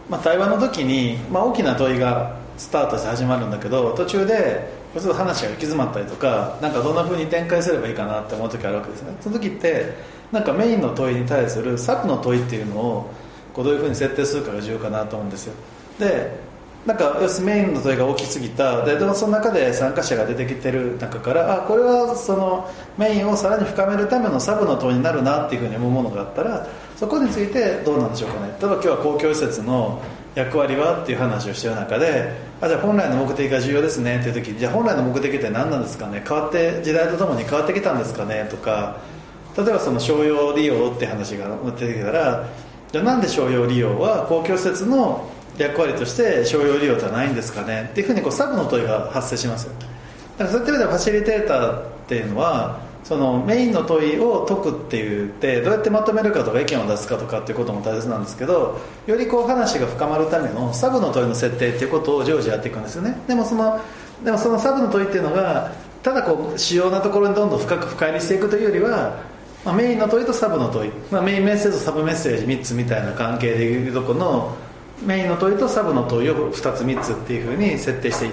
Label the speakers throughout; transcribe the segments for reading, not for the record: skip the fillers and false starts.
Speaker 1: 対話の時に、大きな問いがスタートして始まるんだけど、途中でちょっと話が行き詰まったりとか、なんかどんな風に展開すればいいかなって思う時あるわけですね。その時ってなんかメインの問いに対するサブの問いっていうのをどういう風に設定するかが重要かなと思うんですよ。でなんか要するにメインの問いが大きすぎたでもその中で参加者が出てきてる中から、これはそのメインをさらに深めるためのサブの問いになるなっていうふうに思うものがあったら、そこについてどうなんでしょうかね。例えば今日は公共施設の役割はっていう話をしている中で、じゃあ本来の目的が重要ですねっていう時に、じゃあ本来の目的って何なんですかね、時代とともに変わってきたんですかねとか、例えばその商用利用って話が出てきたら、じゃあなんで商用利用は公共施設の役割として商用利用じゃないんですかねっていうふうにサブの問いが発生しますよ。だからそういった意味ではファシリテーターっていうのはそのメインの問いを解くって言ってどうやってまとめるかとか意見を出すかとかっていうことも大切なんですけど、より話が深まるためのサブの問いの設定っていうことを常時やっていくんですよね。でもそのサブの問いっていうのがただ主要なところにどんどん深く深入りしていくというよりは、メインの問いとサブの問い、メインメッセージとサブメッセージ3つみたいな関係でいうとこのメインの問いとサブの問いを2つ3つっていう風に設定していって、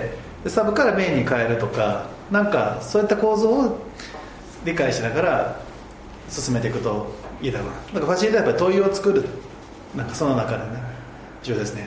Speaker 1: でサブからメインに変えるとか、なんかそういった構造を理解しながら進めていくといいだろうな。だからファシリテーターはやっぱり問いを作る、なんかその中でね重要ですね。